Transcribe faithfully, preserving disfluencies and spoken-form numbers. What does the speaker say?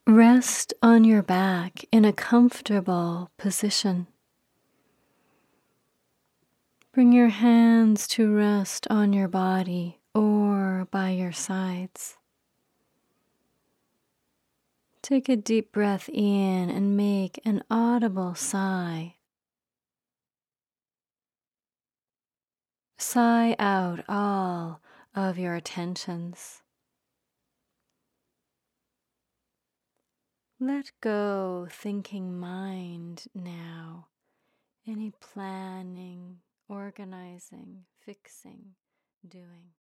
Rest on your back in a comfortable position. Bring your hands to rest on your body or by your sides. Take a deep breath in and make an audible sigh. Sigh out all of your tensions. Let go thinking mind now, any planning, organizing, fixing, doing.